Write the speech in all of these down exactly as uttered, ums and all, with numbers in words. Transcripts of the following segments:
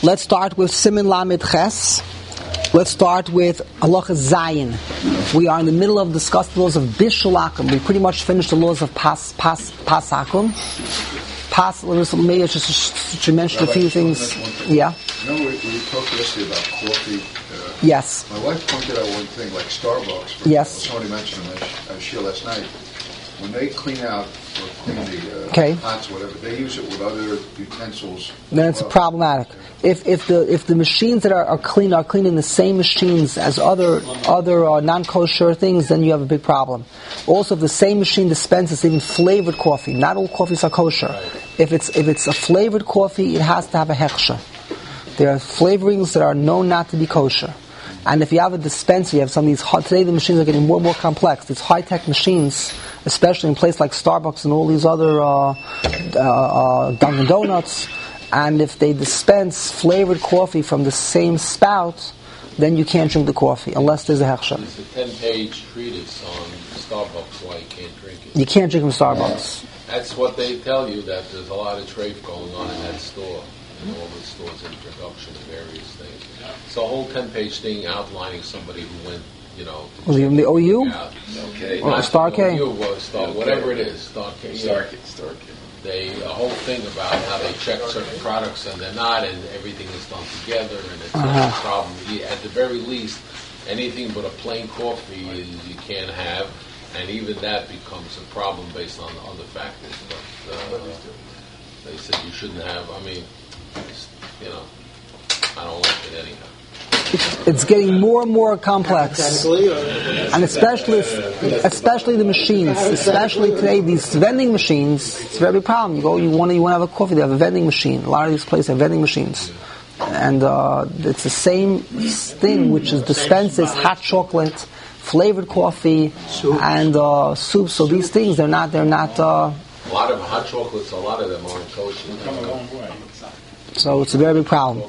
Let's start with Siman Lamed Ches. Let's start with Halacha Zayin. We are in the middle of discussing the laws of Bishul Akum. We pretty much finished the laws of Pas Pas Pas Akum. Pas. Maybe I just to mention a few things. Yeah. Remember we, we talked yesterday about coffee. Uh, yes. My wife pointed out one thing, like Starbucks. For yes. Example, somebody mentioned on my share last night. When they clean out or clean the uh, okay. pots, whatever, they use it with other utensils. Then it's well. problematic. If if the if the machines that are, are clean are clean in the same machines as other other uh, non-kosher things, then you have a big problem. Also, if the same machine dispenses even flavored coffee, not all coffees are kosher. If it's if it's a flavored coffee, it has to have a hechsher. There are flavorings that are known not to be kosher. And if you have a dispenser, you have some of these hot, today the machines are getting more and more complex. These high-tech machines, especially in places like Starbucks and all these other uh, uh, uh, Dunkin' Donuts, and if they dispense flavored coffee from the same spout, then you can't drink the coffee unless there's a hechsher. There's a ten-page treatise on Starbucks why you can't drink it. You can't drink from Starbucks. That's what they tell you, that there's a lot of trade going on in that store. And all the stores in production and various things. It's a whole ten-page thing outlining somebody who went, you know... Was it in the O U? Okay. Or Star K? O U or Star, whatever it is. Star K. Star K. Star K. They, a whole thing about how they check certain products and they're not, and everything is done together, and it's uh-huh. a problem. At the very least, anything but a plain coffee is, you can't have, and even that becomes a problem based on other factors. But uh, they said you shouldn't have, I mean... You know, I don't like it anyhow. It's, it's getting more and more complex, and especially, especially the machines. Especially today, these vending machines. It's a very big problem. You go, you want to, you want to have a coffee. They have a vending machine. A lot of these places have vending machines, and uh, it's the same thing, which is dispenses hot chocolate, flavored coffee, soup. and uh, soup. So these things, they're not, they're not. Uh, a lot of hot chocolates. A lot of them aren't kosher. So it's a very big problem.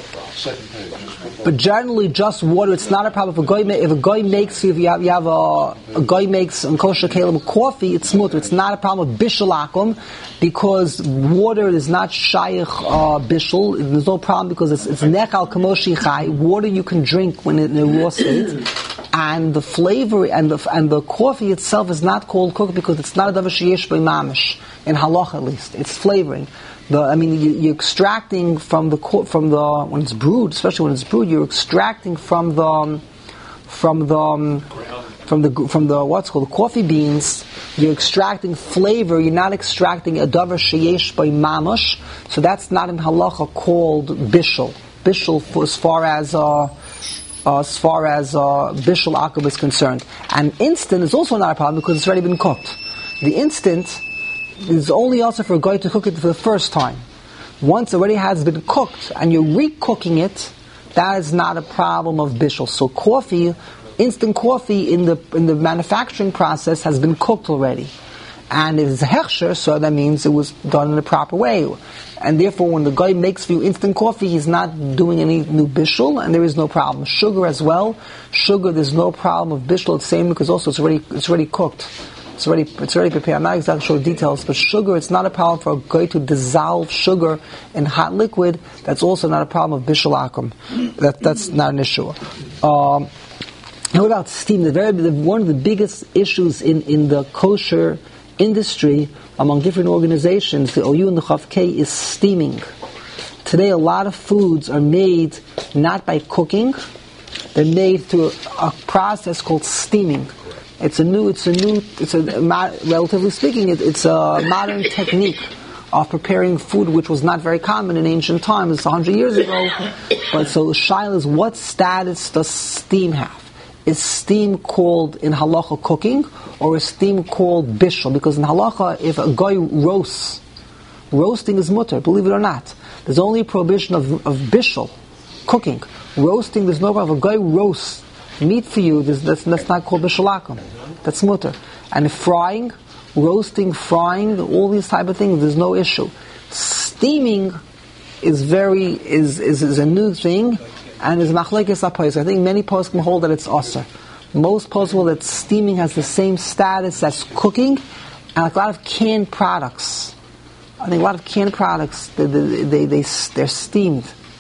But generally, just water, it's not a problem. If a guy, if a guy makes, if you have, you have a, a guy makes in kosher kelim coffee, it's mutter. It's not a problem with bishul akum, because water is not shaykh uh, bishul. There's no problem because it's it's nechal kamoshi chai. Water you can drink when in a raw state. And the flavor and the and the coffee itself is not called cooked because it's not a davar sheyesh by mamish in halacha at least. It's flavoring. The, I mean, you, you're extracting from the from the when it's brewed, especially when it's brewed, you're extracting from the from the from the from the what's called the coffee beans. You're extracting flavor. You're not extracting a davar sheyesh by mamash. So that's not in halacha called bishul. Bishul, for, as far as uh, uh, as far as uh, bishul akum is concerned, and instant is also not a problem because it's already been cooked. The instant is only also for a guy to cook it for the first time. Once it already has been cooked and you're re-cooking it, that is not a problem of bishul. So coffee, instant coffee in the in the manufacturing process has been cooked already. And it is a hechsher, so that means it was done in the proper way. And therefore when the guy makes for you instant coffee, he's not doing any new bishul, and there is no problem. Sugar as well. Sugar, there's no problem of bishul, it's the same because also it's already it's already cooked. It's already it's already prepared. I'm not exactly sure details, but sugar, it's not a problem for a guy to dissolve sugar in hot liquid. That's also not a problem of bishul akum. That that's not an issue. Um, what about steam? The very the, one of the biggest issues in, in the kosher industry among different organizations, the O U and the Chav K, is steaming. Today, a lot of foods are made not by cooking; they're made through a process called steaming. It's a new, it's a new, it's a, relatively speaking, it, it's a modern technique of preparing food which was not very common in ancient times, a hundred years ago. But so the shaila is, what status does steam have? Is steam called in halacha cooking, or is steam called bishul? Because in halacha, if a guy roasts, roasting is mutter, believe it or not. There's only a prohibition of, of bishul, cooking. Roasting, there's no problem. If a guy roasts meat for you, that's, that's not called bishul akum. That's mutter. And frying, roasting, frying, all these type of things, there's no issue. Steaming is very is is, is a new thing, and is machlekes apos. I think many poskim hold that it's aser. Most poskim hold that steaming has the same status as cooking, and like a lot of canned products. I think a lot of canned products they they, they, they they're steamed.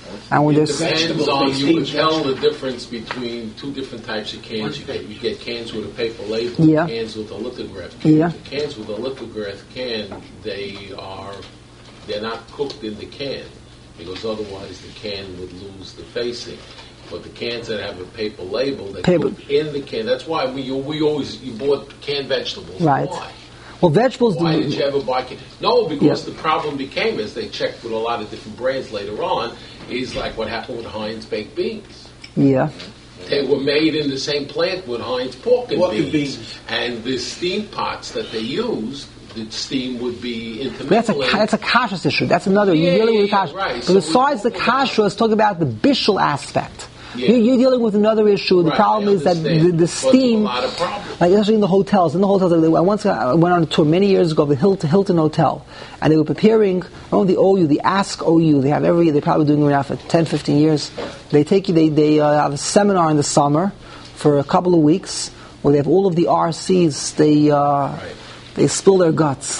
And when It there's depends on, you can tell the difference between two different types of cans. You get, you get cans with a paper label, Yeah. cans with a lithograph can. Yeah. The cans with a lithograph can, they are, they're not cooked in the can, because otherwise the can would lose the facing. But the cans that have a paper label, they Paper. cook in the can. That's why we we always, you bought canned vegetables. Right. Why? well, vegetables. Why do- did you ever buy can? No, because Yeah. the problem became, as they checked with a lot of different brands later on, is like what happened with Heinz baked beans. Yeah. They were made in the same plant with Heinz pork and Pork and beans. beans. And the steam pots that they used, the steam would be intermingling. That's a that's a kashrus issue. That's another. Yeah, You're dealing yeah, with yeah, kashrus. right. But So besides we- the kashrus, talk about the bishul aspect. Yeah. You're, you're dealing with another issue. The Right, problem I is that the, understand. the But steam, a lot of problems. like especially in the hotels. In the hotels, I once I went on a tour many years ago of the Hilton, Hilton Hotel, and they were preparing. Oh, the O U, the Ask O U. They have every year. They're probably doing it now for ten, fifteen years. They take you. They they uh, have a seminar in the summer for a couple of weeks where they have all of the R Cs. They uh, Right. they spill their guts.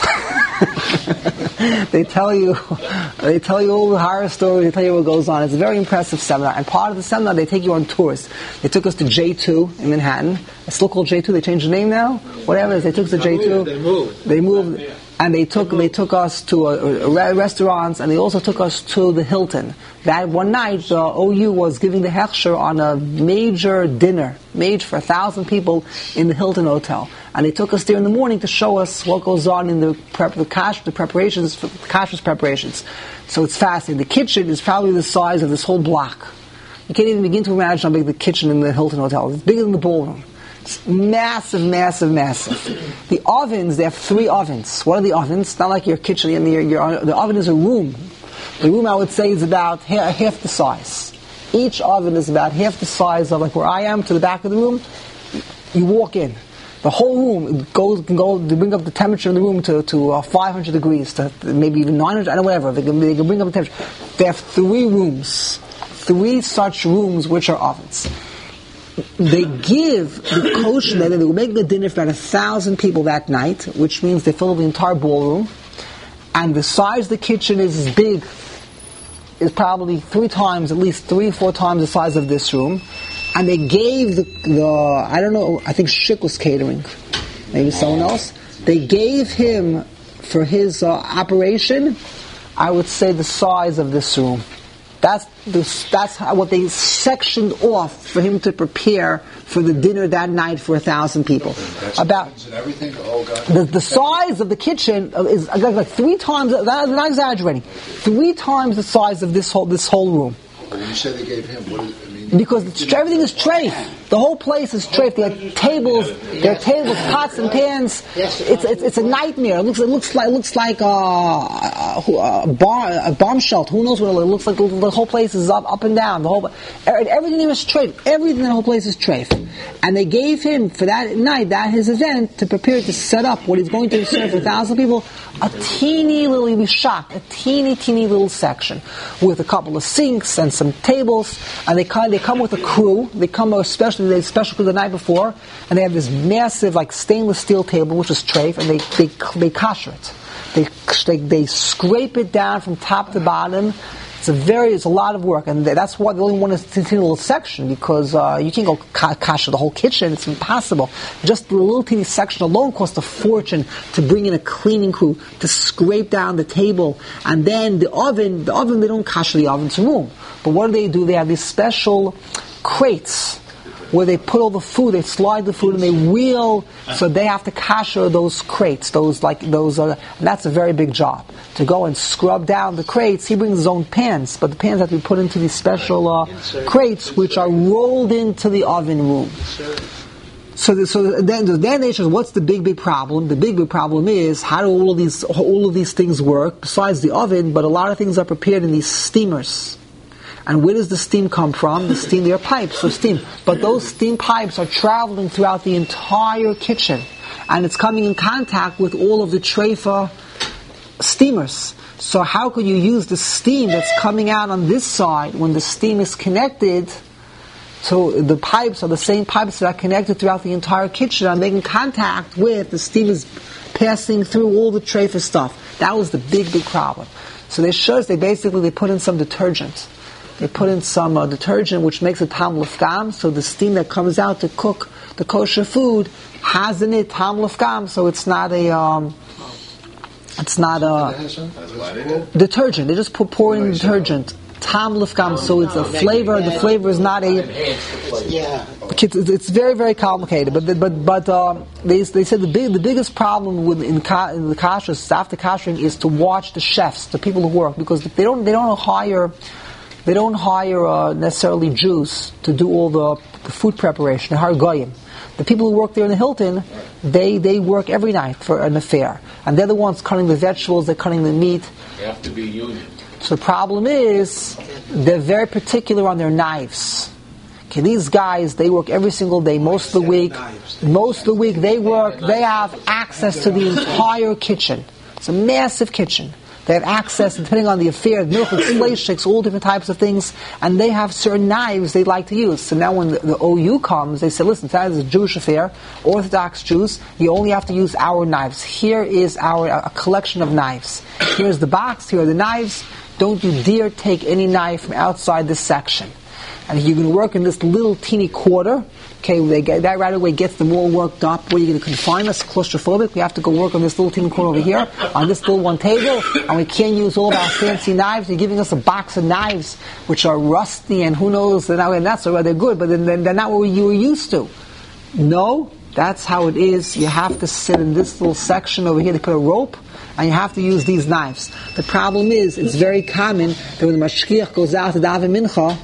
They tell you, they tell you all the horror stories. They tell you what goes on. It's a very impressive seminar. And part of the seminar, they take you on tours. They took us to J two in Manhattan. It's still called J two. They changed the name now. Whatever it is, they took us to J two. They moved. They moved, and they took they took us to a, a re- restaurants, and they also took us to the Hilton. That one night, the O U was giving the hechsher on a major dinner, made for a thousand people in the Hilton Hotel. And they took us there in the morning to show us what goes on in the prep, the cash, the preparations, for the kashrus preparations. So it's fascinating. The kitchen is probably the size of this whole block. You can't even begin to imagine how big the kitchen in the Hilton Hotel is. It's bigger than the ballroom. It's massive, massive, massive. The ovens, they have three ovens. What are the ovens? It's not like your kitchen. I mean, your, your, the oven is a room. The room, I would say, is about half, half the size. Each oven is about half the size of, like where I am, to the back of the room. You walk in. The whole room it goes can go to bring up the temperature in the room to, to uh, five hundred degrees, to maybe even nine hundred, I don't know, whatever. They can, they can bring up the temperature. They have three rooms. Three such rooms which are ovens. They give the kosher, they will make the dinner for about a thousand people that night, which means they fill the entire ballroom. And the size of the kitchen is as big, is probably three times, at least three or four times the size of this room. And they gave the, the I don't know, I think Schick was catering, maybe someone else. They gave him, for his uh, operation, I would say the size of this room. That's the, that's how, what they sectioned off for him to prepare for the dinner that night for a thousand people. That's About and everything. Oh God. the, the size of the kitchen is like, like three times. I'm not exaggerating. Three times the size of this whole this whole room. When you say they gave him, what is, I mean? Because it's, everything is treif. The whole place is treif. There are tables, there are tables, pots and pans. It's it's, it's a nightmare. It looks it looks like it looks like a, a, a, bar, a bomb shelter. Who knows what it looks like? The whole place is up up and down. The whole everything there is treif. Everything in the whole place is treif. And they gave him for that night, that his event, to prepare to set up what he's going to serve for a thousand people. A teeny little, you'll be shocked, a teeny teeny little section with a couple of sinks and some tables, and they come, they come with a crew. They come especially they special crew the night before, and they have this massive like stainless steel table which is treif, and they they they kosher it. They, they they scrape it down from top to bottom. It's a very it's a lot of work, and that's why they only want a teeny little section, because uh, you can't go kosher the whole kitchen. It's impossible. Just the little teeny section alone costs a fortune to bring in a cleaning crew to scrape down the table, and then the oven. The oven they don't kosher the oven's room, but what do they do? They have these special crates where they put all the food, they slide the food, and they wheel, so they have to kosher those crates, those like those. Uh, and that's a very big job to go and scrub down the crates. He brings his own pans, but the pans have to be put into these special uh, crates, which are rolled into the oven room. So, the, so then, then they says, what's the big, big problem? The big, big problem is how do all of these all of these things work besides the oven? But a lot of things are prepared in these steamers. And where does the steam come from? The steam, there are pipes of steam. But those steam pipes are traveling throughout the entire kitchen. And it's coming in contact with all of the treifa steamers. So how could you use the steam that's coming out on this side when the steam is connected to the pipes, are the same pipes that are connected throughout the entire kitchen, are making contact with, the steam is passing through all the treifa stuff. That was the big, big problem. So they showed us, they basically, they put in some detergent. they put in some uh, detergent which makes it tam lefgam, so the steam that comes out to cook the kosher food has in it tam lefgam, so it's not a um, it's not a detergent. They just put pour in detergent. Tam lefgam, so it's a flavor. The flavor is not a. Yeah. It's, it's very very complicated, but but but um, they they said the big the biggest problem with in, ka, in the kashrus after kashering is to watch the chefs, the people who work, because they don't they don't hire they don't hire uh, necessarily Jews to do all the, the food preparation. They hire goyim. The people who work there in the Hilton, they they work every night for an affair, and they're the ones cutting the vegetables, they're cutting the meat. They have to be union. So the problem is, they're very particular on their knives. Okay, these guys, they work every single day, most of the week. Most of the week they work, they have access to the entire kitchen. It's a massive kitchen. They have access, depending on the affair, milk, shakes, all different types of things, and they have certain knives they like to use. So now when the, the O U comes, they say, listen, that is a Jewish affair, Orthodox Jews, you only have to use our knives. Here is our a collection of knives. Here's the box, here are the knives. Don't you dare take any knife from outside this section. And you're going to work in this little teeny quarter. Okay, they get, that right away gets them all worked up. Where you're going to confine us, claustrophobic. We have to go work on this little teeny corner over here, on this little one table, and we can't use all of our fancy knives. You're giving us a box of knives which are rusty and who knows, they're not, not so they're good, but then they're not what you were used to. No, that's how it is. You have to sit in this little section over here. They put a rope, and you have to use these knives. The problem is, it's very common that when the mashgiach goes out to daven mincha,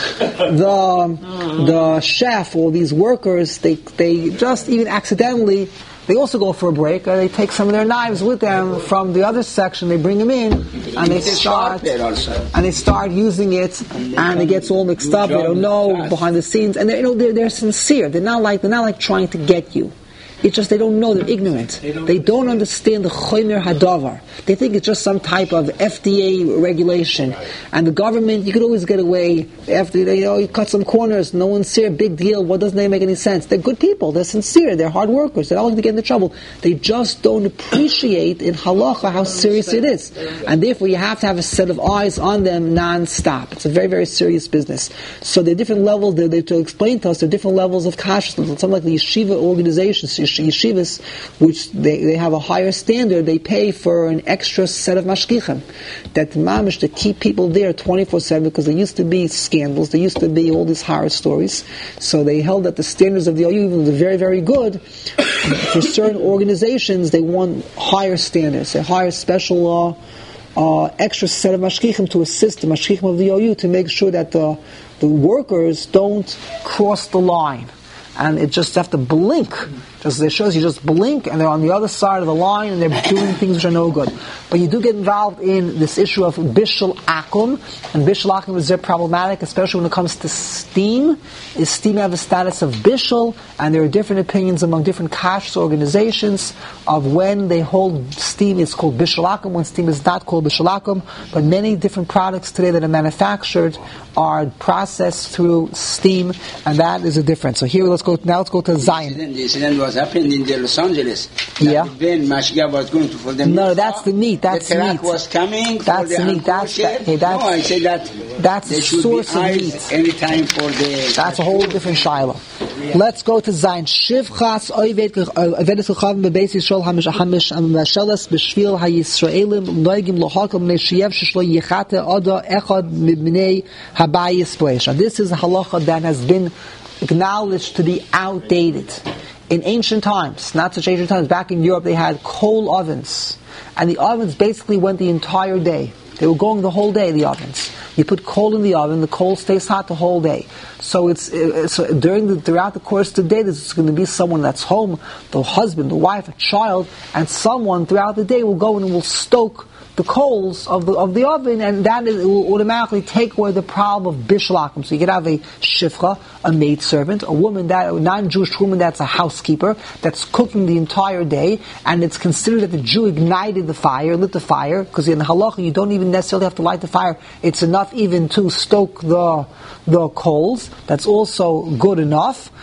the the chef or these workers, they they just even accidentally, they also go for a break, or they take some of their knives with them from the other section, they bring them in, and they start and they start using it, and it gets all mixed up. They don't know behind the scenes, and they you know they're, they're sincere. They're not like they're not like trying to get you. It's just they don't know, they're ignorant. They don't understand the chomer hadavar. They think it's just some type of F D A regulation. And the government, you could always get away after, you know, you cut some corners, no one's here, big deal, what doesn't they make any sense? They're good people, they're sincere, they're hard workers, they're not looking to get into trouble. They just don't appreciate in halacha how serious it is. And therefore you have to have a set of eyes on them non-stop. It's a very, very serious business. So there are different levels, they, they, to explain to us, there are different levels of kashrus. Something like the yeshiva organizations, yeshivas, which they, they have a higher standard, they pay for an extra set of mashgichim, that mamish to keep people there twenty-four seven, because there used to be scandals, there used to be all these horror stories, so they held that the standards of the O U, even though they're very, very good, for certain organizations, they want higher standards, they hire special uh, uh, extra set of mashgichim to assist the mashgichim of the O U to make sure that the, the workers don't cross the line. And it just have to blink. Just it shows you just blink, and they're on the other side of the line, and they're doing things which are no good. But you do get involved in this issue of bishul akum, and bishul akum is very problematic, especially when it comes to steam. Is steam have a status of bishul, and there are different opinions among different kashrus organizations of when they hold steam. It's called bishul akum. When steam is not called bishul akum, but many different products today that are manufactured are processed through steam, and that is a difference. So here, let's go now. Let's go to Zion. The incident was happened in the Los Angeles. Yeah. Then Mashgiach was going to for them. No, that's the meat. That's the meat. truck was coming. That's for the, the meat. That's that. Okay, that's, no, I say that. That's there the should source be of eyes meat. any time for the. That's a whole different shiloh. Let's go to Zion. Shivchas oivet avedet l'chavim bebeis Yisrael hamish hamish mashelas b'shvil hayisraelim noigim lohakam ne'shiev sheshlo yichate oda echad mibnei habayis boesh. This is a halacha that has been acknowledged to be outdated. In ancient times, not such ancient times, back in Europe they had coal ovens. And the ovens basically went the entire day. They were going the whole day, the ovens. You put coal in the oven, the coal stays hot the whole day. So it's uh, so during the throughout the course of the day, there's going to be someone that's home, the husband, the wife, a child, and someone throughout the day will go and will stoke the coals of the of the oven, and that is, it will automatically take away the problem of bishul akum. So you could have a shifcha, a maidservant, a woman that a non-Jewish woman that's a housekeeper that's cooking the entire day, and it's considered that the Jew ignited the fire, lit the fire, because in halacha you don't even necessarily have to light the fire. It's enough even to stoke the the coals. That's also good enough.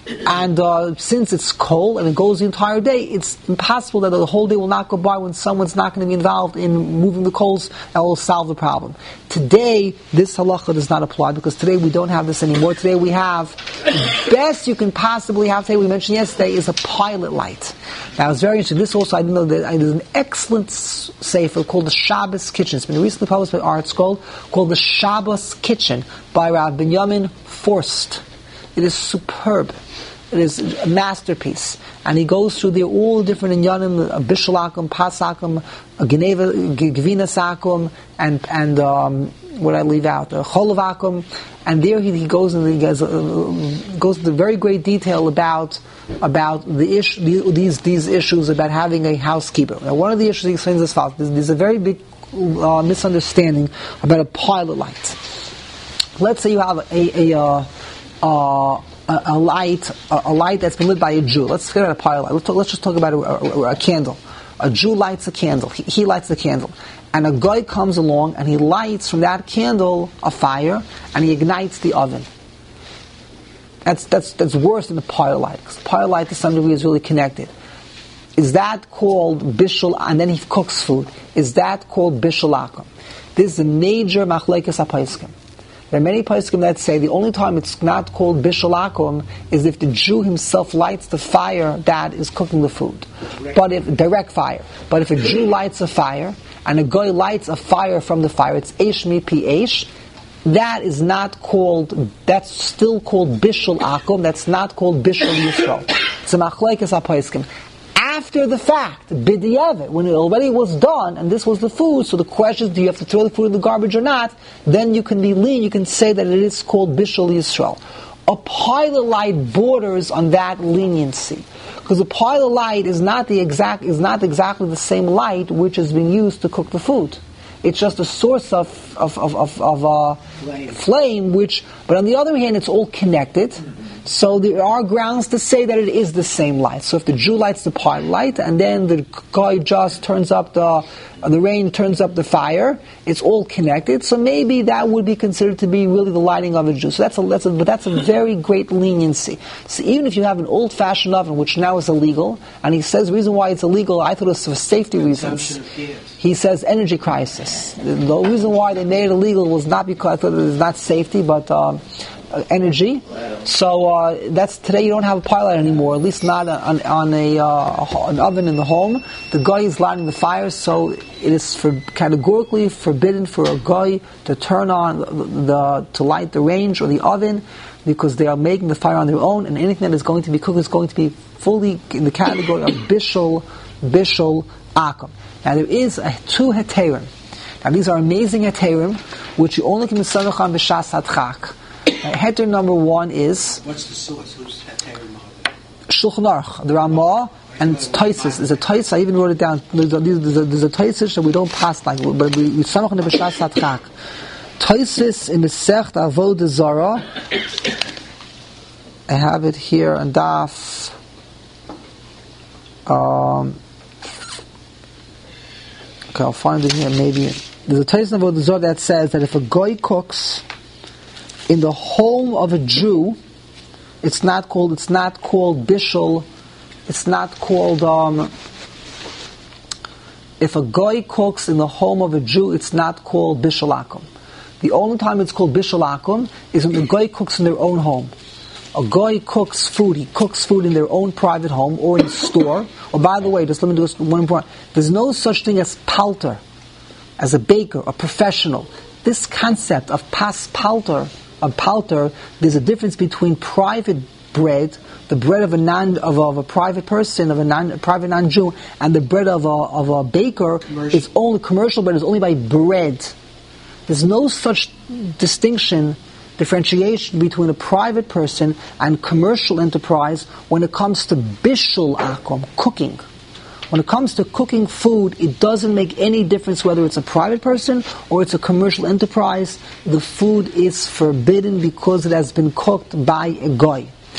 And uh, since it's cold and it goes the entire day, it's impossible that the whole day will not go by when someone's not going to be involved in moving the coals that will solve the problem. Today, this halacha does not apply because today we don't have this anymore. Today we have, the best you can possibly have today, we mentioned yesterday, is a pilot light. Now it's very interesting. This also, I didn't know that there's an excellent sefer called the Shabbos Kitchen. It's been recently published by Art Scroll called the Shabbos Kitchen by Rav Binyamin Forst. It is superb. It is a masterpiece. And he goes through there all the different inyanim, bishalakum, pasakum, gevina sakum, and, and um, what I leave out, uh, cholavakum. And there he, he goes and he goes, uh, goes into very great detail about about the issue, the, these these issues about having a housekeeper. Now, one of the issues he explains as follows. There's, there's a very big uh, misunderstanding about a pilot light. Let's say you have a a, a, uh, a, a light a, a light that's been lit by a Jew. Let's forget about a pilot light. Let's, talk, let's just talk about a, a, a candle. A Jew lights a candle. He, he lights the candle. And a guy comes along and he lights from that candle a fire and he ignites the oven. That's that's that's worse than the pilot light, because the pilot light to some degree is really connected. Is that called bishul? And then he cooks food. Is that called bishulakum? This is a major machlekes hapaiskim. There are many paiskim that say the only time it's not called bishulakum is if the Jew himself lights the fire that is cooking the food. But if direct fire. But if a Jew lights a fire and a guy lights a fire from the fire, it's eish mi pi eish. That is not called, that's still called bishul akum, that's not called bishul yisrael. It's a machlekes hapaiskim. After the fact, b'diavad, when it already was done, and this was the food, so the question is, do you have to throw the food in the garbage or not? Then you can be lean, you can say that it is called bishul yisrael. A pilot light borders on that leniency. Because a pilot light is not the exact, is not exactly the same light which is being used to cook the food. It's just a source of of of, of, of uh, flame. flame, which, but on the other hand, it's all connected. So there are grounds to say that it is the same light. So if the Jew lights the pilot light, and then the guy just turns up the the rain turns up the fire, it's all connected. So maybe that would be considered to be really the lighting of a Jew. So that's a that's a but that's a very great leniency. So even if you have an old-fashioned oven, which now is illegal, and he says the reason why it's illegal, I thought it was for safety reasons. He says energy crisis. The, the reason why they made it illegal was not because I thought it was not safety, but um, energy. So uh, that's today you don't have a pilot anymore, at least not on, on a uh, an oven in the home. The guy is lighting the fire, so it is for, categorically forbidden for a guy to turn on the, the to light the range or the oven, because they are making the fire on their own, and anything that is going to be cooked is going to be fully in the category of bishul bishul akum. Now there is a, two heterim. Now these are amazing heterim, which you only can be samech on b'shas hadchak. Heter number one is, what's the source? Who's heterim? Shulchan Aruch, the Ramah, and it's Taisis. There's a Taisis, I even wrote it down. There's a, there's a, there's a Taisis that we don't pass like, but we samech on the b'shas hadchak. Taisis in the Sech Avodah Zarah. I have it here on Daf. Um, okay, I'll find it here. Maybe there's a Taisis in Avodah Zarah that says that if a guy cooks in the home of a Jew, it's not called. It's not called bishul. It's not called. Um, if a guy cooks in the home of a Jew, it's not called bishul akum. The only time it's called bishul akum is when the guy cooks in their own home. A guy cooks food. He cooks food in their own private home or in a store. Oh, by the way, just let me do this one important. There's no such thing as palter, as a baker, a professional. This concept of pas palter. A palter, there's a difference between private bread, the bread of a non of a, of a private person, of a non a private non-Jew, and the bread of a of a baker. Commercial. Is only commercial bread is only by bread. There's no such distinction, differentiation between a private person and commercial enterprise when it comes to bishul akum, cooking. When it comes to cooking food, it doesn't make any difference whether it's a private person or it's a commercial enterprise. The food is forbidden because it has been cooked by a goy.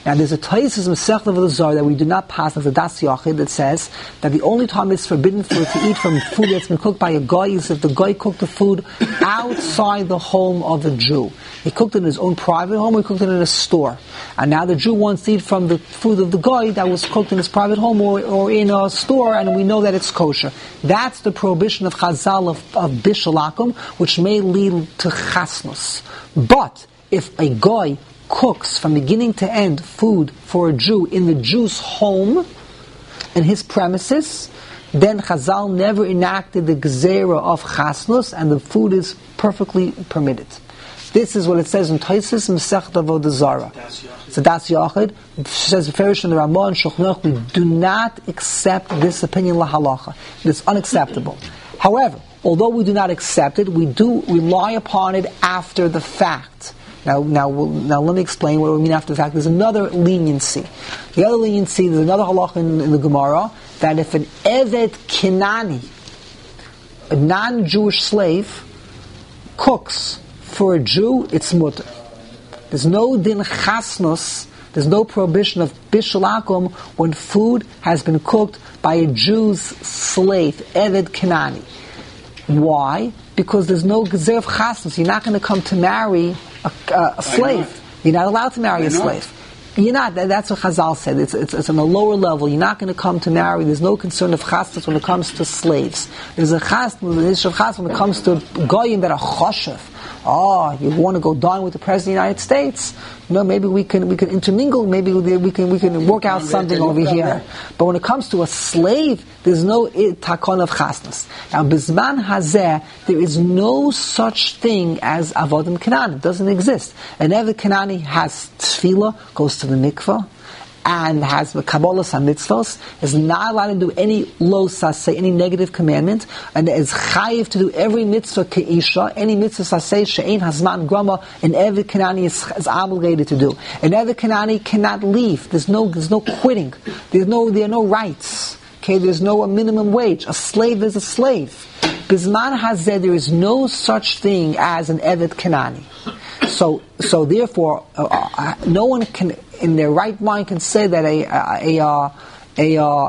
Now there's a Taisus Masechta Avodah Zarah that we do not pass as a Das Yachid that says that the only time it's forbidden for it to eat from food that's been cooked by a guy is if the guy cooked the food outside the home of the Jew. He cooked it in his own private home or he cooked it in a store. And now the Jew wants to eat from the food of the guy that was cooked in his private home or, or in a store, and we know that it's kosher. That's the prohibition of Chazal of, of Bishalakum, which may lead to Chasnus. But if a guy cooks from beginning to end food for a Jew in the Jew's home, in his premises, then Chazal never enacted the Gezerah of Chasnus, and the food is perfectly permitted. This is what it says in Taisus Masechta Avodah Zarah. It's a Das Yachid. It says Ferish in the Ramah and Shulchan Aruch, we do not accept this opinion lahalacha. It is unacceptable. However, although we do not accept it, we do rely upon it after the fact. Now, now, we'll, now let me explain what we mean after the fact. There's another leniency. The other leniency, there's another halacha in, in the Gemara, that if an Eved Kinani, a non-Jewish slave, cooks for a Jew, it's mutter. There's no din chasnos, there's no prohibition of bishalakum when food has been cooked by a Jew's slave, Eved Kinani. Why? Because there's no gezer of chasnos. You're not going to come to marry a, a, a slave. You're not allowed to marry a slave. You're not. That's what Chazal said. It's, it's, it's on a lower level. You're not going to come to marry. There's no concern of chasnos when it comes to slaves. There's a chasnos, the issue of chasnos when it comes to goyim that are choshev. Oh, you want to go dine with the President of the United States? You know, maybe we can we can intermingle. Maybe we can we can work out something over here. But when it comes to a slave, there's no takon of chasnas. Now, bizman hazeh, there is no such thing as avodim kanani. It doesn't exist. An eved kanani has tefillah, goes to the mikvah, and has the Kabbalah Samitzvos, is not allowed to do any lo saseh, any negative commandment, and is chayiv to do every mitzvah keisha, any mitzvah saseh she'ein hazman grama, an Eved Kanani is, is obligated to do. An Eved Kanani cannot leave. There's no, there's no quitting. There's no, there are no rights. Okay, there's no a minimum wage. A slave is a slave. Bizman hazeh, there is no such thing as an Eved Kanani. So, so therefore, uh, uh, no one can, in their right mind, can say that a a a a, a,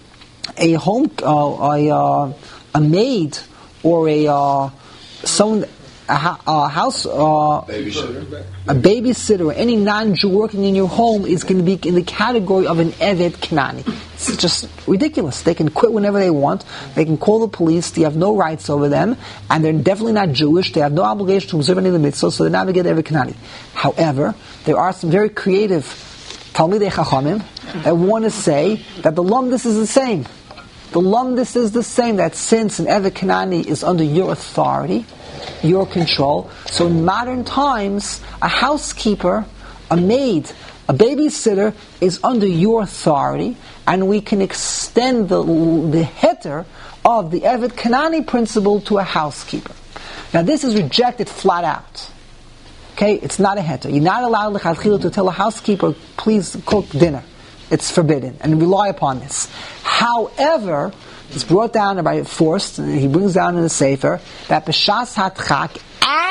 a home uh, a, a a maid or a uh, someone a, a house uh, babysitter. a babysitter or any non-Jew working in your home is going to be in the category of an Eved Kanani. It's just ridiculous. They can quit whenever they want. They can call the police. They have no rights over them, and they're definitely not Jewish. They have no obligation to observe any of the mitzvahs, so they're not going to get Eved Kanani. However, there are some very creative Talmidei Chachamim that want to say that the lumdus is the same. The lumdus is the same, that since an Eved Kanani is under your authority, your control, so in modern times, a housekeeper, a maid, a babysitter is under your authority, and we can extend the the heter of the Eved Kanani principle to a housekeeper. Now this is rejected flat out. Okay, it's not a heter. You're not allowed l'chadchila to tell a housekeeper, please cook dinner. It's forbidden, and rely upon this. However, it's brought down by force, and he brings down in the Sefer, that b'shas hatchak,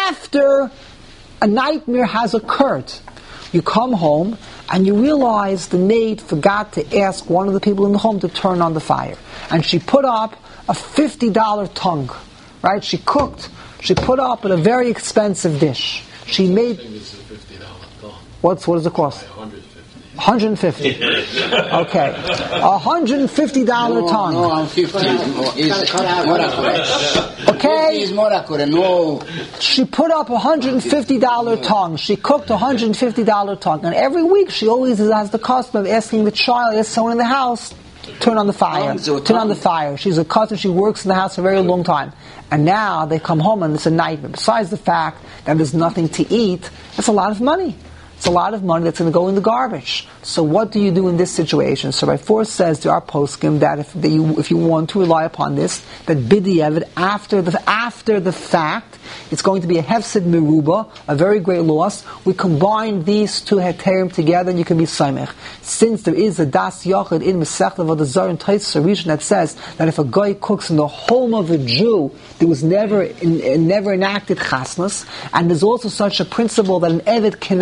after a nightmare has occurred, you come home, and you realize the maid forgot to ask one of the people in the home to turn on the fire. And she put up a fifty dollars tongue, right? She cooked, she put up a very expensive dish. She made... What's, what does it cost? one hundred fifty dollars. Okay. a one hundred fifty dollars no, tongue. No, I'm fifty. Is more accurate. Okay. Is more accurate. No. She put up a one hundred fifty dollars tongue. She cooked a one hundred fifty dollars tongue. And every week she always has the custom of asking the child, ask someone in the house, turn on the fire. Turn on the fire. She's a cousin. She works in the house for a very long time. And now they come home and it's a nightmare. Besides the fact that there's nothing to eat, it's a lot of money. It's a lot of money that's going to go in the garbage. So what do you do in this situation? So by force says there are poskim that if that you if you want to rely upon this, that b'diavad after the after the fact, it's going to be a hefsid meruba, a very great loss. We combine these two heterim together, and you can be saimech. Since there is a das yachid in Masechta Avodah Zarah and Taisus Rishon that says that if a guy cooks in the home of a Jew, there was never in, never enacted chasnas, and there's also such a principle that an Eved Kanani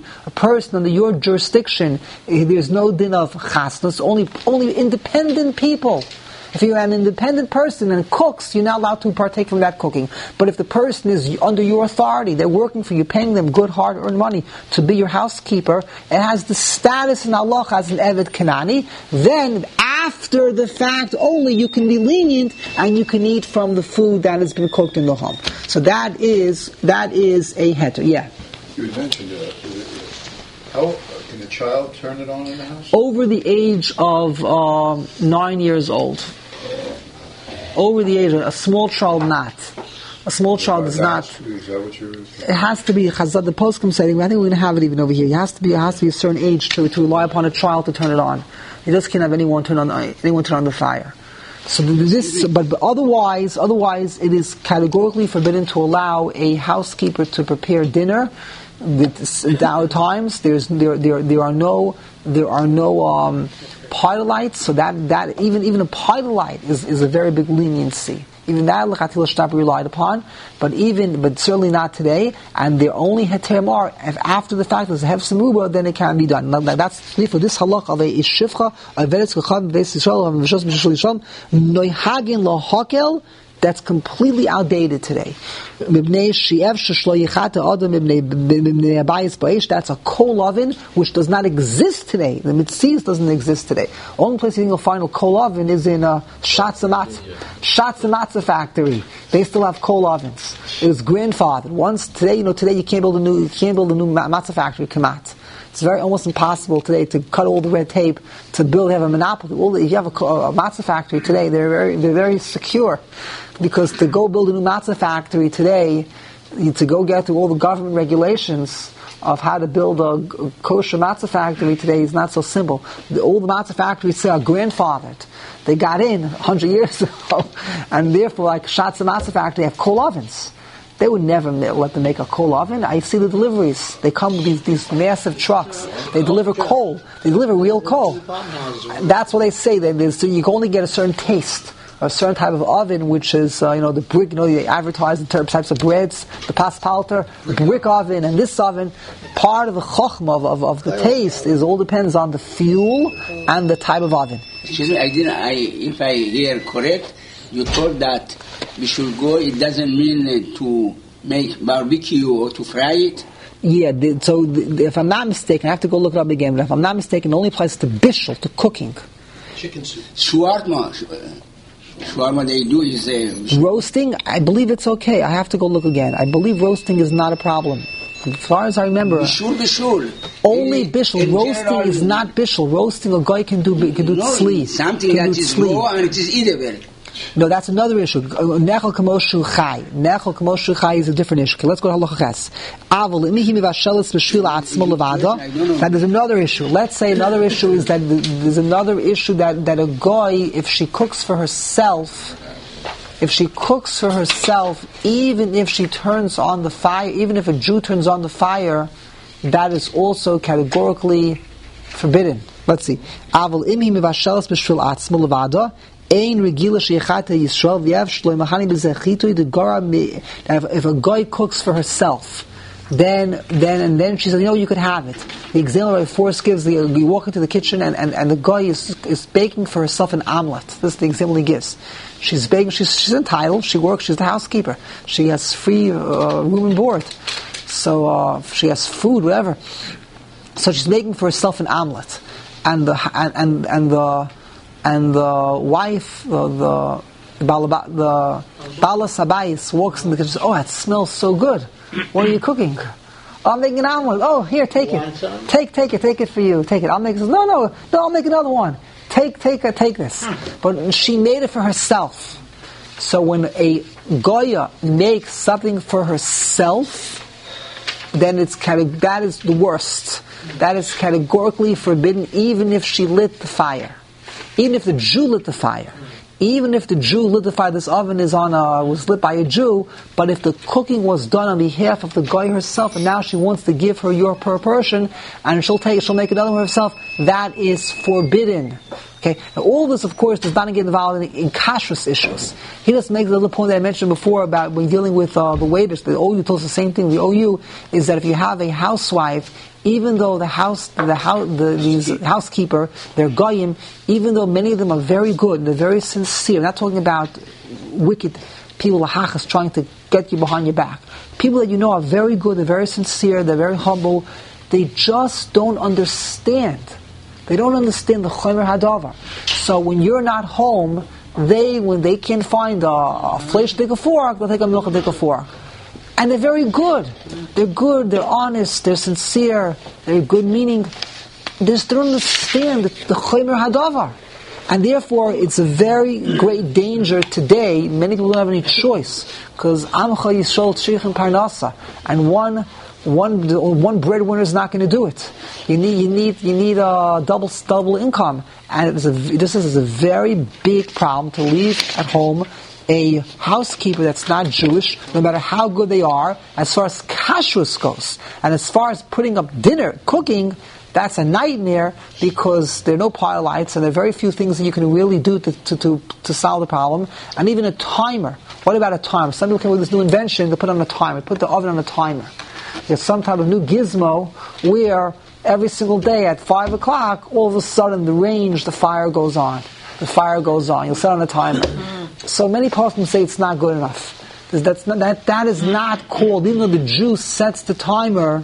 a person under your jurisdiction, there's no din of chasnas, only, only independent people. If you're an independent person and cooks, you're not allowed to partake from that cooking. But if the person is under your authority, they're working for you, paying them good, hard-earned money to be your housekeeper, it has the status in Allah as an Eved Kanani, then after the fact only you can be lenient and you can eat from the food that has been cooked in the home. So that is that is a heter. Yeah. You had mentioned, uh, how can a child turn it on in the house? Over the age of um, nine years old. Over the age of a small child, not. A small child is not. Is that what you're... It has to be Chazad, the postscript setting. I think we're going to have it even over here. It has to be. It has to be a certain age to to rely upon a child to turn it on. You just can't have anyone turn on anyone turn on the fire. So this, but, but otherwise, otherwise, it is categorically forbidden to allow a housekeeper to prepare dinner. At our times, there's there there there are no there are no um, pylolites, so that that even even a pylolite is is a very big leniency. Even that lechatila should not be relied upon, but even but certainly not today. And the only heter mar if after the fact is have samuba, then it can be done. Now, that's for this halach of a ishivcha a veretz kacham veis yisrael of v'shos b'shul yisham noihagen lahakel. That's completely outdated today. That's a coal oven which does not exist today. The Mitzias doesn't exist today. Only place you can find a coal oven is in a Shatz Matzah Shatz Matzah factory. They still have coal ovens. It was grandfathered. Once today, you know, today you can't build a new, you can't build a new matzah factory. Kamat. It's very almost impossible today to cut all the red tape to build, have a monopoly. All the, if you have a, a matzah factory today, they're very, they're very secure, because to go build a new matzah factory today, you, to go get through all the government regulations of how to build a, a kosher matzah factory today is not so simple. The, all the matzah factories are grandfathered. They got in a hundred years ago, and therefore, like Shatz matzah factory, have coal ovens. They would never let them make a coal oven. I see the deliveries. They come with these, these massive trucks. They deliver coal. They deliver real coal. That's what they say. That there's, you can only get a certain taste, a certain type of oven, which is, uh, you know, the brick, you know, they advertise the types of breads, the paspalter, the brick oven, and this oven. Part of the chokhmah of, of, of the taste is all depends on the fuel and the type of oven. Excuse me, I didn't, I, if I hear correct, you told that we should go, it doesn't mean to make barbecue or to fry it? Yeah, the, so the, if I'm not mistaken, I have to go look it up again, but if I'm not mistaken, the only place to bishul, to cooking. Chicken soup. Shawarma. Shawarma they do is... Uh, roasting, I believe it's okay. I have to go look again. I believe roasting is not a problem. As far as I remember... Bishul, bishul. Only in, bishul. In roasting general, is not bishul. Roasting, a guy can do, can do no, tzli. Something that is raw and it is eatable. No, that's another issue. Nechel kamoshu chai. Nechel kamoshu chai is a different issue. Okay, let's go to halacha ches. Aval imihi mivashelis b'shvil atzma levada. That is another issue. Let's say another issue is that there's another issue that, that a guy, if she cooks for herself, if she cooks for herself, even if she turns on the fire, even if a Jew turns on the fire, that is also categorically forbidden. Let's see. Aval imihi mivashelis b'shvil atzma levada. Ein regila sheichata Yisrael v'yav shloi machani b'zechitoi the gara. If a guy cooks for herself, then then and then she says, you know, you could have it. The example by force gives: the, you walk into the kitchen and, and, and the guy is is baking for herself an omelet. This is the example he gives. She's baking. She's she's entitled. She works. She's the housekeeper. She has free uh, room and board. So uh, she has food, whatever. So she's making for herself an omelet, and the and and, and the And the wife, the the the, the Bala Sabayis walks in the kitchen and says, oh, it smells so good. What are you cooking? Oh, I'm making an omelet. Oh, here, take it. Take, take it, take it for you. Take it. I'll make it. No, no, no, I'll make another one. Take, take, uh, take this. But she made it for herself. So when a Goya makes something for herself, then it's kind of, that is the worst. That is categorically forbidden, even if she lit the fire. Even if the Jew lit the fire, even if the Jew lit the fire, this oven is on a, was lit by a Jew, but if the cooking was done on behalf of the guy herself, and now she wants to give her your per portion, and she'll take it, she'll make another one herself, that is forbidden. Okay, now all this, of course, does not get involved in, in kashrus issues. He just makes the other point that I mentioned before about when dealing with uh, the waiters. The O U tells us the same thing. The O U is that if you have a housewife, even though the house, the house, the these housekeeper, they're goyim, even though many of them are very good, they're very sincere. I'm not talking about wicked people, lahachas, trying to get you behind your back. People that you know are very good, they're very sincere, they're very humble. They just don't understand. They don't understand the chomer hadavar. So when you're not home, they, when they can't find a, a flesh take a fork, they'll take a milk and take a fork. And they're very good. They're good, they're honest, they're sincere, they're good meaning. They just don't understand the, the chomer hadavar. And therefore, it's a very great danger today. Many people don't have any choice. Because Amcha Yisrael Tzrichim Parnasa. And one One one breadwinner is not going to do it. You need you need you need a double double income, and it's a, this is a very big problem to leave at home a housekeeper that's not Jewish, no matter how good they are, as far as kashrus goes, and as far as putting up dinner, cooking. That's a nightmare because there are no pile lights and there are very few things that you can really do to, to, to, to solve the problem. And even a timer. What about a timer? Some people came with this new invention to put on a timer, put the oven on a timer. There's some type of new gizmo where every single day at five o'clock, all of a sudden the range, the fire goes on. The fire goes on. You'll set on a timer. So many persons say it's not good enough. That's not, that, that is not called, even though the Jew sets the timer,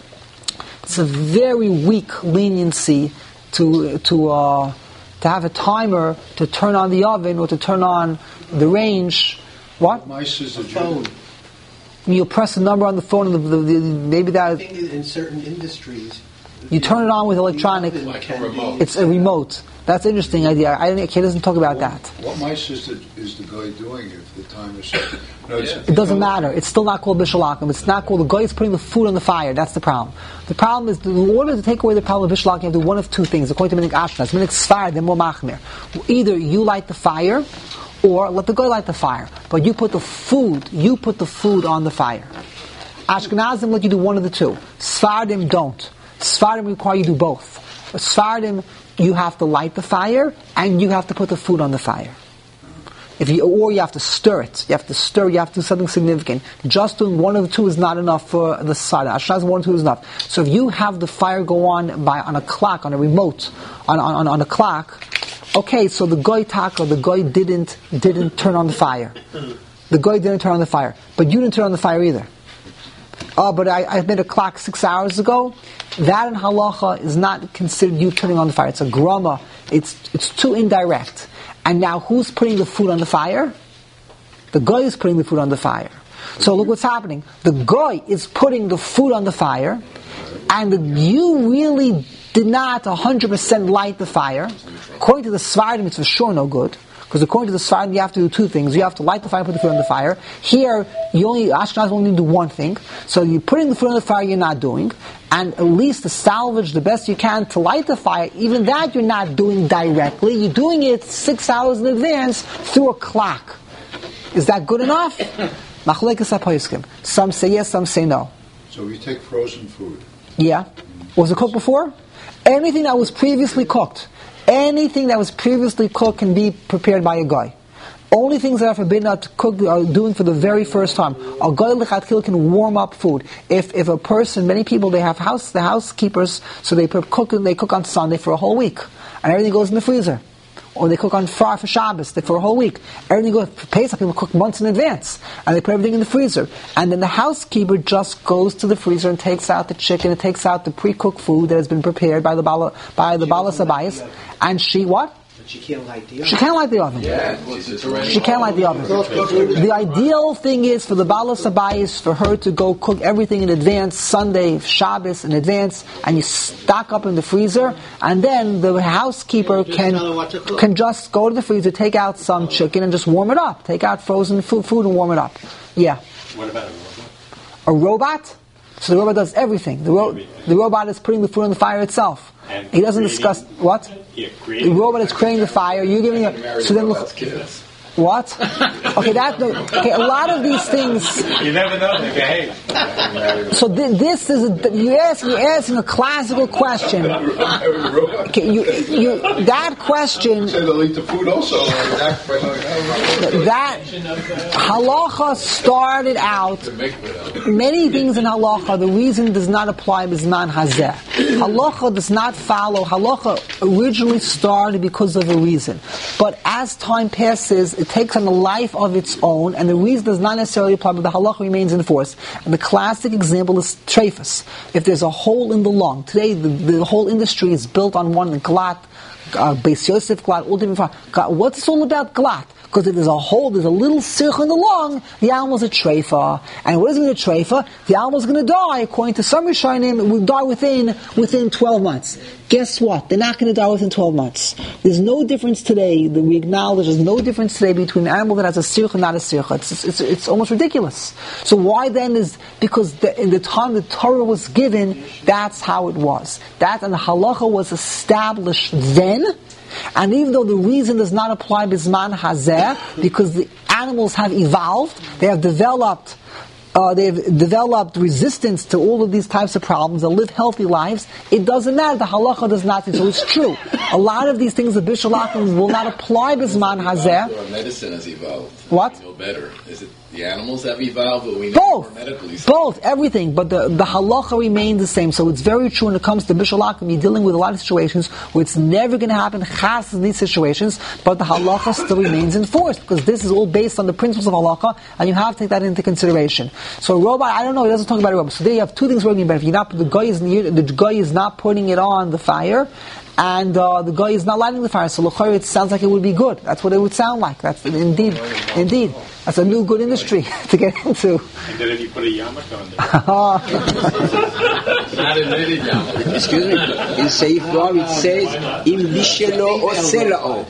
it's a very weak leniency to to uh, to have a timer to turn on the oven or to turn on the range. What? Mice is a phone. You press a number on the phone, and the, the, the, maybe that. I think in certain industries, you turn it on with electronic. Like a remote. It's a remote. That's an interesting idea. I didn't. He doesn't talk about what, that. What mice is the, is the guy doing if the time is set? No, it's, Yeah. It doesn't matter. It's still not called bishul akum. It's not called. The guy is putting the food on the fire. That's the problem. The problem is, in order to take away the problem of bishul akum, you have to do one of two things. According to Minik Ashkenaz, Minik Sfar, then more machmir. Either you light the fire, or let the guy light the fire. But you put the food. You put the food on the fire. Ashkenazim let you do one of the two. Sfardim don't. Sfardim require you to do both. Sfardim, you have to light the fire and you have to put the food on the fire. If you, or you have to stir it. You have to stir. You have to do something significant. Just doing one of the two is not enough for the Sfardim. Ashkenazim one of the two is enough. So if you have the fire go on by on a clock, on a remote, on on, on a clock, okay. So the goy taka, the goy didn't didn't turn on the fire. The goy didn't turn on the fire, but you didn't turn on the fire either. Oh, but I, I made a clock six hours ago. That in halacha is not considered you turning on the fire. It's a grama. It's it's too indirect. And now who's putting the food on the fire? The guy is putting the food on the fire. So look what's happening. The guy is putting the food on the fire, and the, you really did not one hundred percent light the fire. According to the Sfardim, it's for sure no good. Because according to the Sfardim, you have to do two things. You have to light the fire and put the food on the fire. Here, you only, Ashkenaz only do one thing. So you're putting the food on the fire, you're not doing. And at least to salvage the best you can to light the fire, even that you're not doing directly. You're doing it six hours in advance through a clock. Is that good enough? Machlekes haposkim. Some say yes, some say no. So you take frozen food. Yeah. Was it cooked before? Anything that was previously cooked. Anything that was previously cooked can be prepared by a guy. Only things that are forbidden are to cook are doing for the very first time. A guy lechatchil can warm up food. If if a person, many people they have house the housekeepers, so they cook they cook on Sunday for a whole week, and everything goes in the freezer. Or they cook on Friday for Shabbos for a whole week. Everything goes for Pesach. People cook months in advance, and they put everything in the freezer. And then the housekeeper just goes to the freezer and takes out the chicken, and takes out the pre-cooked food that has been prepared by the bala by the bala sabayis, and she what? But she can't light the oven. She can't light the oven. Yeah, She can't light the oven. The ideal thing is for the bala sabayis for her to go cook everything in advance, Sunday, Shabbos in advance, and you stock up in the freezer, and then the housekeeper can can just go to the freezer, take out some chicken, and just warm it up. Take out frozen food, food and warm it up. Yeah. What about a robot? A robot? So the robot does everything. The, ro- the robot is putting the food on the fire itself. And He doesn't creating- discuss what? Yeah, The creating robot is creating the fire. You're giving a so then look, What? Okay, that. Okay, a lot of these things. You never know. They behave. So th- this is a, you're asking you're asking a classical question. Okay, you you that question. Say they'll eat the food also. That halacha started out. Many things in halacha, the reason does not apply bisman hazeh. Halacha does not follow. Halacha originally started because of a reason, but as time passes, it takes on a life of its own, and the reason does not necessarily apply, but the halacha remains in force. And the classic example is trephus. If there's a hole in the lung, today the, the whole industry is built on one glat, uh, Beis Yosef glat, all different. What's this all about glat? Because if there's a hole, there's a little circh in the lung, the animal's a treifa. And what does it mean a treifa? The animal's going to die, according to some Rishonim, it will die within within twelve months. Guess what? They're not going to die within twelve months. There's no difference today, that we acknowledge there's no difference today between an animal that has a circh and not a circh. It's, it's, it's, it's almost ridiculous. So why then is, because the, in the time the Torah was given, that's how it was. That and the halacha was established then. And even though the reason does not apply bisman hazeh, because the animals have evolved, they have developed, uh, they have developed resistance to all of these types of problems, they live healthy lives, it doesn't matter, the halacha does not, so it's true. A lot of these things, the bishul akum, will not apply bisman hazeh. Medicine has evolved. What? We know better. Is it the animals have evolved, but we know Both. more medically? Both, everything, but the, the halacha remains the same. So it's very true when it comes to bishul akum, you're dealing with a lot of situations where it's never going to happen, chas in these situations, but the halacha still remains in force, because this is all based on the principles of halacha, and you have to take that into consideration. So robot, I don't know, he doesn't talk about a robot. So there you have two things working better. If you're not, the guy is the guy is not putting it on the fire, and uh, the guy is not lighting the fire. So l'chayr, it sounds like it would be good. That's what it would sound like. That's indeed, indeed. That's a new good industry to get into. And then if you put a yarmulke on there. Not admitted, yeah. Excuse me. In Seif Vav it says im bishelo o selao.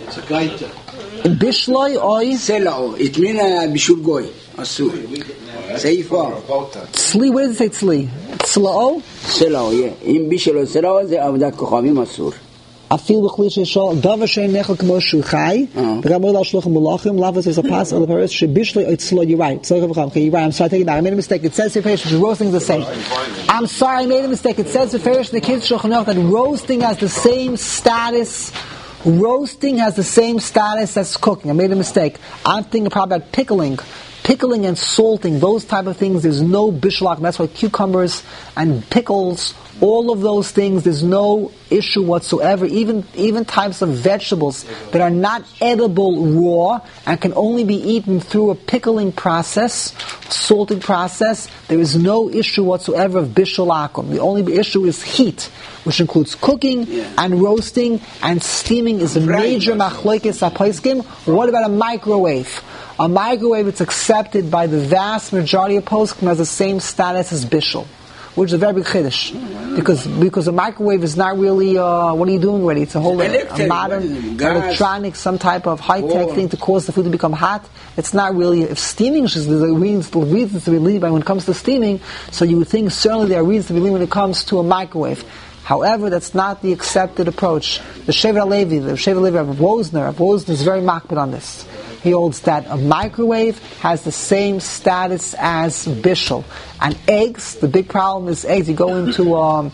Bishloi oi Selao. It means uh, bishul goy. Asur. Seif Vav. tzli. Where does it say tzli? Tzlao. Selao. Yeah. Im bishelo selao ze avdat kochavim asur. Afil b'chli sheishol davar shein nechel k'mo shu chai v'gamol al shluchim malachim lavas is a pass on the paris shebishloi oi tzlo. You're right. Okay, you're right. I'm sorry. I take it back. I made a mistake. It says separation. Roasting is the same. I'm sorry. I made a mistake. It says separation. The kids shulchan aruch that roasting has the same status. Roasting has the same status as cooking. I made a mistake. I'm thinking probably about pickling. Pickling and salting, those type of things, there's no bishul akum. That's why cucumbers and pickles, all of those things, there's no issue whatsoever. Even even types of vegetables that are not edible raw and can only be eaten through a pickling process, salting process, there is no issue whatsoever of bishul akum. The only issue is heat, which includes cooking yeah. and roasting, and steaming is a major machlokes haposkim. What about a microwave? A microwave, it's accepted by the vast majority of poskim has the same status as bishul, which is a very big chiddush, because because a microwave is not really uh, what are you doing already? It's a whole a, a modern electronic, some type of high tech thing to cause the food to become hot. It's not really. If steaming is there's a reasons, reasons to believe by when it comes to steaming, so you would think certainly there are reasons to believe when it comes to a microwave. However, that's not the accepted approach. The Shevet HaLevi, the Shevet HaLevi of Wozner, of Wozner is very makpid on this. He holds that a microwave has the same status as bishul. And eggs, the big problem is eggs. You go into, um,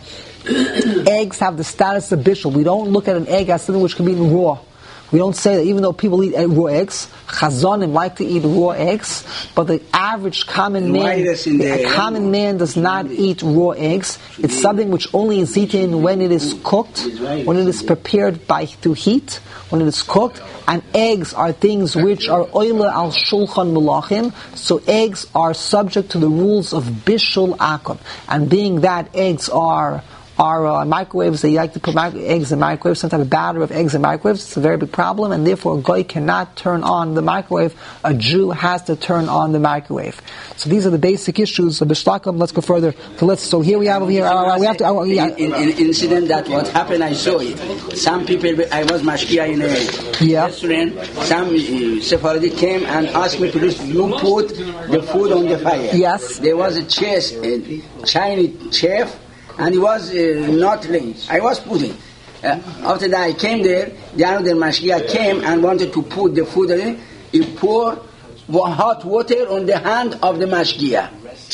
eggs have the status of bishul. We don't look at an egg as something which can be eaten raw. We don't say that even though people eat raw eggs, chazonim like to eat raw eggs, but the average common man, the common man does not eat raw eggs. It's something which only is eaten when it is cooked, when it is prepared by through heat, when it is cooked. And eggs are things which are oile al shulchan malachim, so eggs are subject to the rules of bishul akum. And being that eggs are Are uh, microwaves, they like to put micro- eggs in microwaves, some type of batter of eggs in microwaves. It's a very big problem, and therefore a guy cannot turn on the microwave. A Jew has to turn on the microwave. So these are the basic issues of Bishtakim. Let's go further. So let's. So here we have over here. Uh, we have to. Uh, yeah. in, in, in incident that what happened, I saw it. Some people, I was mashkia in a yeah. restaurant. Some uh, Sephardi came and asked me, please, you put the food on the fire. Yes. There was a chef, a Chinese chef. And he was uh, not late. I was putting. Uh, after that, I came there. The other mashgiach came and wanted to put the food in. he pour wa- hot water on the hand of the mashgiach.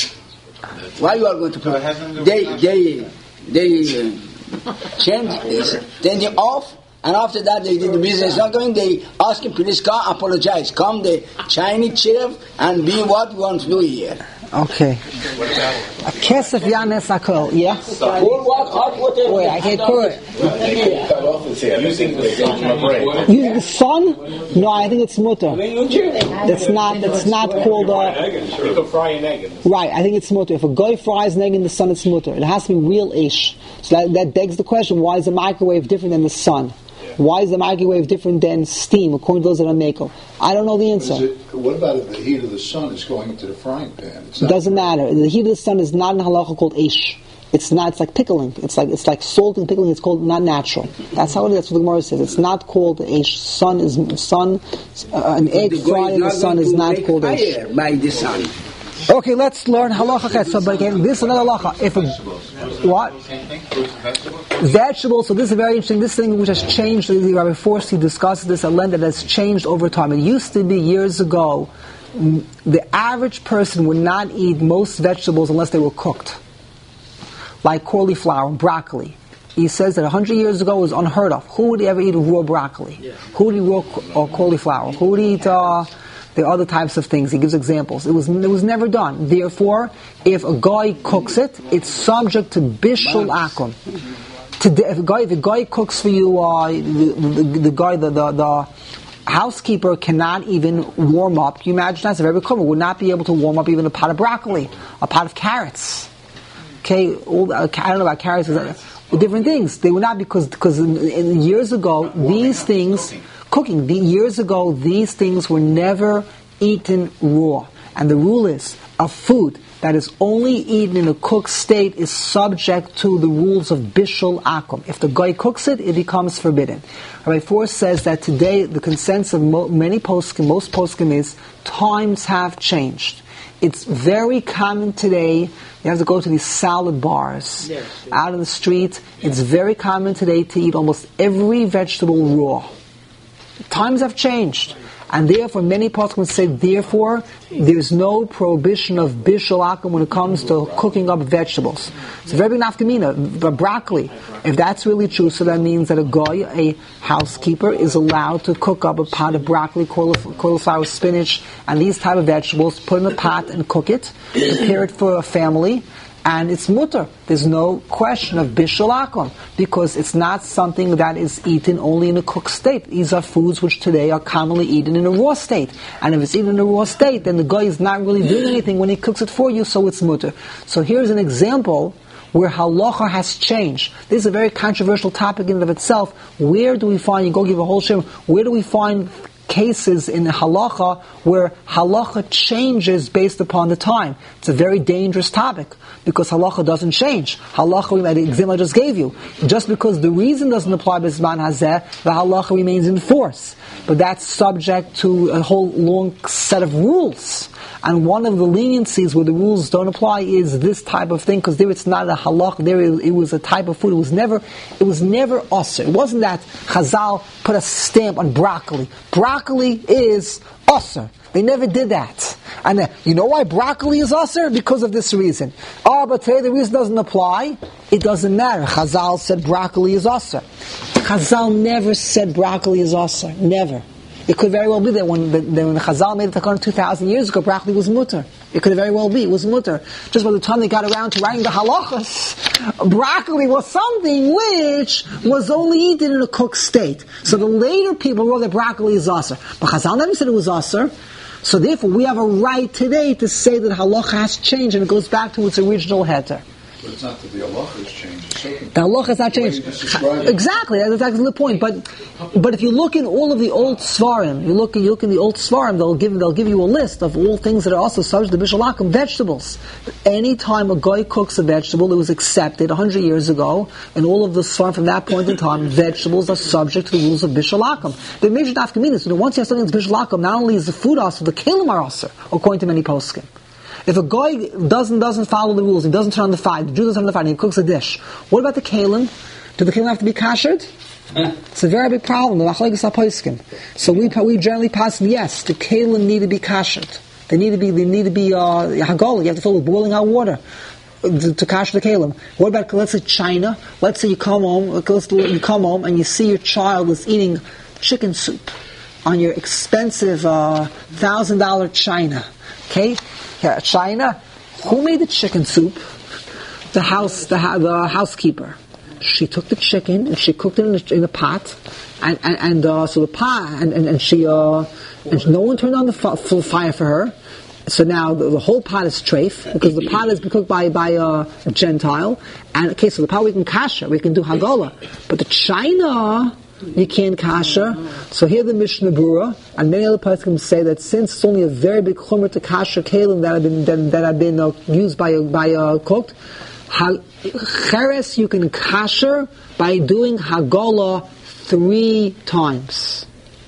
Why you are going to put? They they they uh, change this, then they off, and after that they did the business not going. They ask him, please come, apologize, come the Chinese chef and be what you want to do here. Okay. Kesef Yanes Akol, yeah? Pour what hot water? Wait, I can't pour it. Using the sun. Using the sun? No, I think it's mutter. That's not, that's not called a... You can fry an egg in this. Right, I think it's mutter. If a guy fries an egg in the sun, it's mutter. It has to be real ish. So that, that begs the question, why is the microwave different than the sun? Why is the microwave different than steam, according to those that are makel? I don't know the answer. Is it, what about if the heat of the sun is going into the frying pan? It's It not- doesn't matter. The heat of the sun is not in halacha called ish. It's not. It's like pickling. It's like it's like salt and pickling. It's called not natural. That's how it is. That's what the Gemara says. It's not called ish. Sun is sun. Uh, an egg The guy fried in the not sun going is to not make called ish. fire by the sun. Okay, let's learn halacha chet. But again, this is another halacha. If a, what vegetables? So this is very interesting. This thing which has changed. The Rabbi Forsey discusses this. A lend that has changed over time. It used to be years ago. mm, The average person would not eat most vegetables unless they were cooked, like cauliflower and broccoli. He says that a hundred years ago was unheard of. Who would ever eat raw broccoli? Who would eat raw or cauliflower? Who would eat uh, the other types of things? He gives examples. It was it was never done. Therefore, if a guy cooks it, it's subject to bishul akum. Today, if a guy if a guy cooks for you, uh, the, the, the guy the the, the housekeeper cannot even warm up. Can you imagine that? If every cook would not be able to warm up even a pot of broccoli, a pot of carrots. Okay, all, I don't know about carrots. Different things. They were not because because in, in years ago these things cooking the, years ago these things were never eaten raw, and the rule is a food that is only eaten in a cooked state is subject to the rules of bishul akum. If the guy cooks it, it becomes forbidden. Rabbi Force says that today the consensus of mo- many poskim, most poskim is times have changed. It's very common today. You have to go to these salad bars yes, yes. out in the street. It's very common today to eat almost every vegetable raw. Times have changed. And therefore, many poskim say, therefore, there's no prohibition of bishul akum when it comes to cooking up vegetables. It's a very big nafkamina. But broccoli, if that's really true, so that means that a guy, a housekeeper, is allowed to cook up a pot of broccoli, cauliflower, spinach, and these type of vegetables, put in a pot and cook it, prepare it for a family, and it's mutter. There's no question of bishul akum, because it's not something that is eaten only in a cooked state. These are foods which today are commonly eaten in a raw state. And if it's eaten in a raw state, then the guy is not really doing anything when he cooks it for you, so it's mutter. So here's an example where halacha has changed. This is a very controversial topic in and of itself. Where do we find, you go give a whole shir, where do we find cases in halacha where halacha changes based upon the time? It's a very dangerous topic because halacha doesn't change. Halacha, the example I just gave you, just because the reason doesn't apply b'zman hazeh, the halacha remains in force. But that's subject to a whole long set of rules. And one of the leniencies where the rules don't apply is this type of thing, because there it's not a halach. There it was a type of food. It was never, it was never usher. It wasn't that Chazal put a stamp on broccoli. Broccoli is usher. They never did that. And uh, you know why broccoli is usher? Because of this reason. Oh, but today the reason doesn't apply. It doesn't matter. Chazal said broccoli is usher. Chazal never said broccoli is usher. Never. It could very well be that when the, that when the Chazal made the Takana two thousand years ago, broccoli was mutter. It could very well be, it was mutter. Just by the time they got around to writing the halachas, broccoli was something which was only eaten in a cooked state. So the later people wrote that broccoli is asr. But Chazal never said it was asr. So therefore we have a right today to say that halacha has changed and it goes back to its original heter. But it's not that the halacha has changed. The halacha has not changed. Exactly, that's exactly the point. But but if you look in all of the old svarim, you look you look in the old svarim, they'll give they'll give you a list of all things that are also subject to bishul akum, vegetables. Any time a guy cooks a vegetable, it was accepted a hundred years ago, and all of the svarim from that point in time, vegetables are subject to the rules of bishul akum. The major nafkamina is, you know, once you have something that's bishul akum, not only is the food also, the kelim are also, according to many poskim. If a guy doesn't doesn't follow the rules, he doesn't turn on the fire, the Jew doesn't turn on the fire, and he cooks a dish, what about the kelim? Do the kelim have to be kashered? It's a very big problem. The machlokes haposkim. So we we generally pass yes. The kalim need to be kashered. They need to be they need to be uh, hagala. You have to fill with boiling hot water to, to kasher the kalim. What about, let's say, China? Let's say you come home. Let's do, you come home and you see your child is eating chicken soup on your expensive uh, thousand dollar china. Okay, yeah, china. Who made the chicken soup? The house, the, the housekeeper. She took the chicken and she cooked it in a, in a pot, and and, and uh, so the pot and, and, and she uh, and no one turned on the f- full fire for her. So now the, the whole pot is treif because the pot has been cooked by by uh, a Gentile. And okay, so the pot we can kasher, we can do hagala, but the china you can't kasher. So here the Mishnah Berurah and many other poskim say that since it's only a very big chumrah to kasher kalim that have been that, that have been uh, used by by uh, cooked. Cheres you can kasher by doing hagala three times.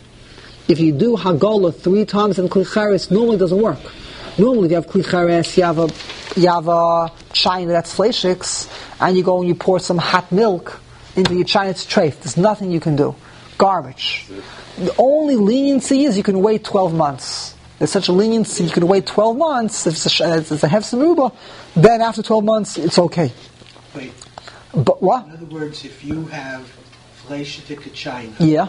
If you do hagala three times in kli cheres, normally it doesn't work. Normally if you have kli cheres, you have a you have a china that's fleishiks, and you go and you pour some hot milk into your china, it's treif. There's nothing you can do. Garbage. The only leniency is you can wait twelve months. There's such a leniency, you can wait twelve months, if it's a, if it's a hefsem ruba, then after twelve months, it's okay. Wait. But what? In other words, if you have fleishitik china, yeah,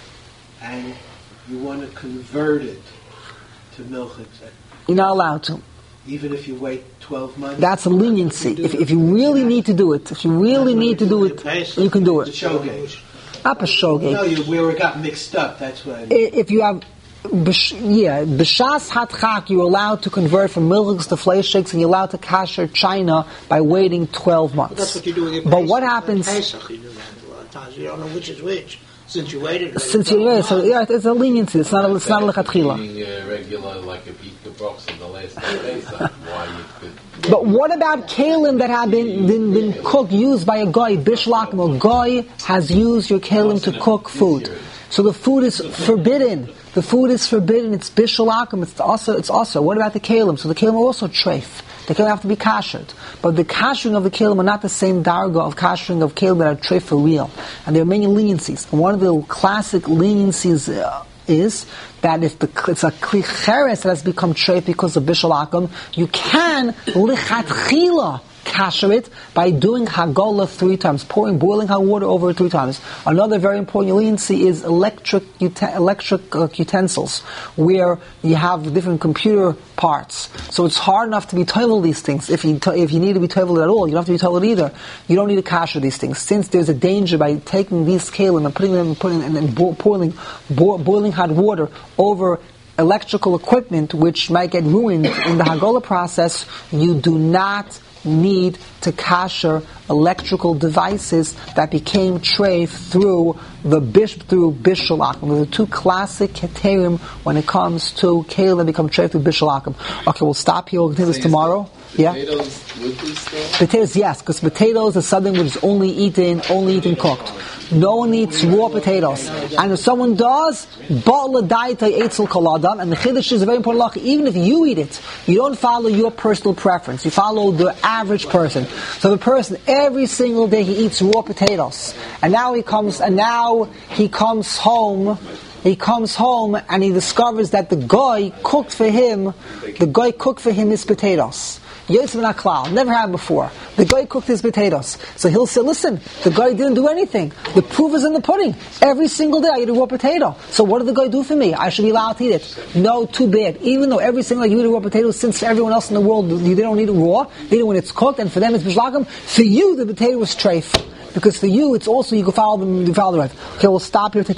and you want to convert it to milchik, you're not allowed to. Even if you wait twelve months? That's a leniency. If, if you really need to do it, if you really need to do it, you can do it. Shogeg. Not a shogeg. No, you, we were got mixed up, that's what I mean. If you have... Yeah, b'shas hatchak, you're allowed to convert from milchiks to fleishiks, and you're allowed to kasher china by waiting twelve months. But that's what you do with your But Pesach. what happens? Pesach, you do that a lot of times. You don't know which is which. Since you waited. Since you waited, so yeah, it's a leniency. It's not. A, it's not a lechatchila. Being uh, regular, like a beat the box in the last ten days. Why you could. But what about kalim that have been, been been cooked, used by a guy, bishlakim? A guy has used your kalim to cook food, so the food is forbidden. The food is forbidden. It's bishalakim. It's also. It's also. What about the kalim? So the kalim are also treif. The kalim have to be kashered, but the kashering of the kalim are not the same darga of kashering of kalim that are treif for real. And there are many leniencies. And one of the classic leniencies uh, is that if the, it's a kli cheres that has become treif because of bishalakim, you can lichatchila kasher it by doing hagala three times, pouring boiling hot water over it three times. Another very important leniency is electric uten- electric uh, utensils, where you have different computer parts. So it's hard enough to be toivel these things. If you t- if you need to be toivel at all, you don't have to be toivel either. You don't need to kasher these things, since there's a danger by taking these kalim and putting them and putting and then bo- boiling bo- boiling hot water over electrical equipment, which might get ruined in the hagala process. You do not need to kasher electrical devices that became treif through the bish through bishalakim. Those are two classic criterium when it comes to kalim that become treif through bishalakim. Okay, we'll stop here. We'll continue this tomorrow. Yeah. Potatoes would be still? Potatoes, yes, because potatoes is something which is only eaten, only eaten cooked. No one eats raw potatoes. And if someone does, ba'al daita eitzel kol adam, and the chiddush is a very important law. Even if you eat it, you don't follow your personal preference. You follow the average person. So the person, every single day he eats raw potatoes. And now he comes, and now he comes home, he comes home and he discovers that the guy cooked for him, the guy cooked for him his potatoes. Yosef and Aklal, never had before. The guy cooked his potatoes. So he'll say, listen, the guy didn't do anything. The proof is in the pudding. Every single day I eat a raw potato. So what did the guy do for me? I should be allowed to eat it. No, too bad. Even though every single day you eat a raw potato, since for everyone else in the world, they don't eat it raw, they eat it when it's cooked, and for them it's bishlakim, for you the potato was treif. Because for you, it's also, you can follow the, you follow the right. Okay, we'll stop here. Take